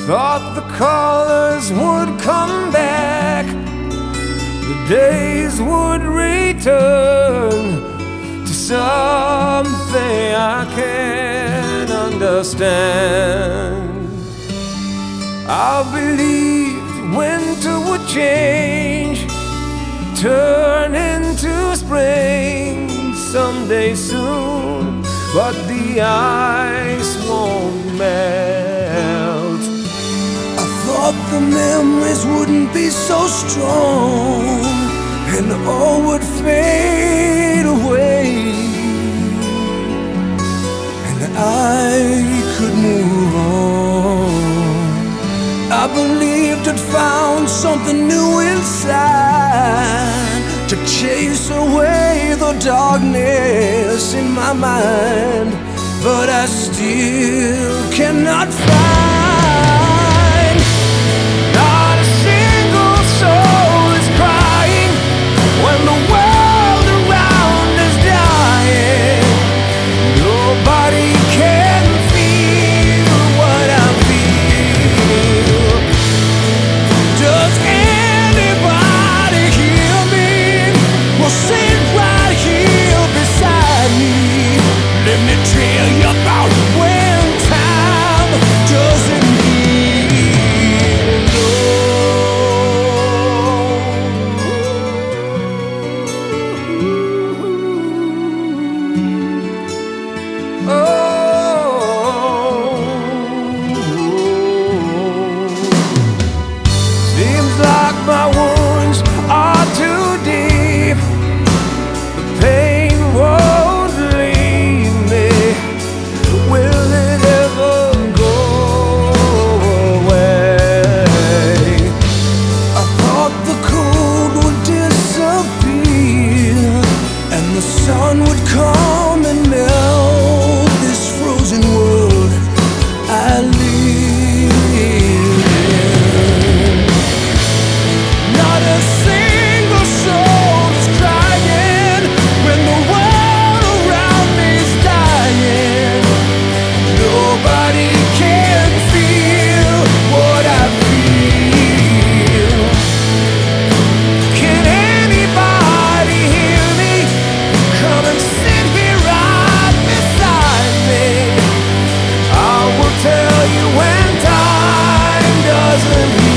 thought the colors would come back, the days would return to something I can't understand. I believed winter would change, turn into spring someday soon, but the ice won't melt. I thought the memories wouldn't be so strong, and all would fade away, and I could move on. I believed I'd found something new inside to chase away the darkness in my mind, but I still cannot find. Not a single soul is crying when the world around is dying. Nobody can feel what I feel. Does anybody hear me? Well, sit right here beside me. Let me tell you about when time doesn't heal. Oh, seems like my wounds are too deep. The pain won't leave me. Will it ever go away? I thought the cold would disappear, and the sun would come and melt this frozen world I live in. Not a single soul is crying when the world around me is dying. Nobody can feel what I feel. Can anybody hear me? Come and sit here right beside me. I will tell you when time doesn't heal.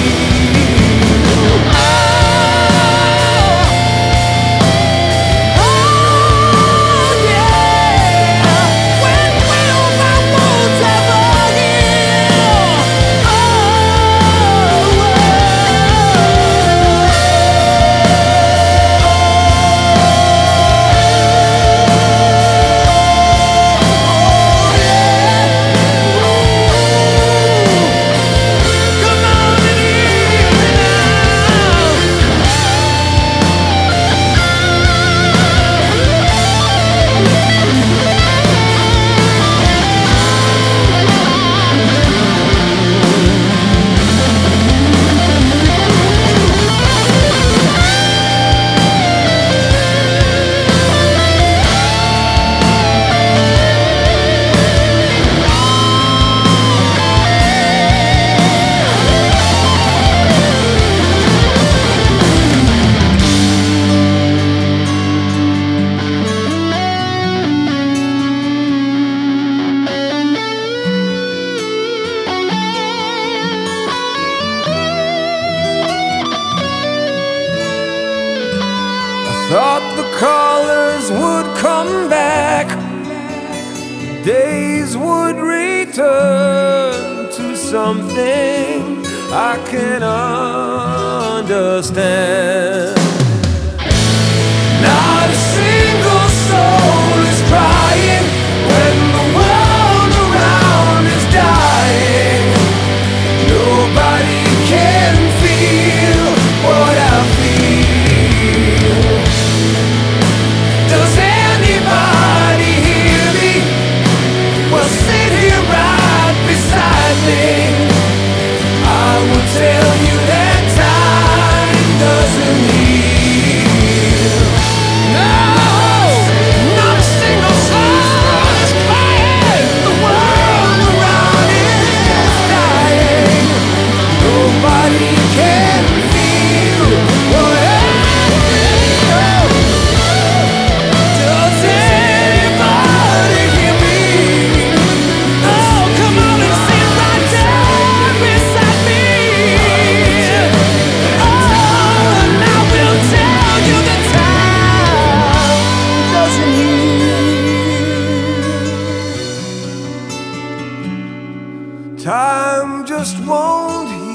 Thought the colors would come back, days would return to something I can understand. Not a single soul is crying when the world around is dying. Nobody can feel what I feel. Does anybody hear me? Well, sit here right beside me. I will tell you that time doesn't heal. Time just won't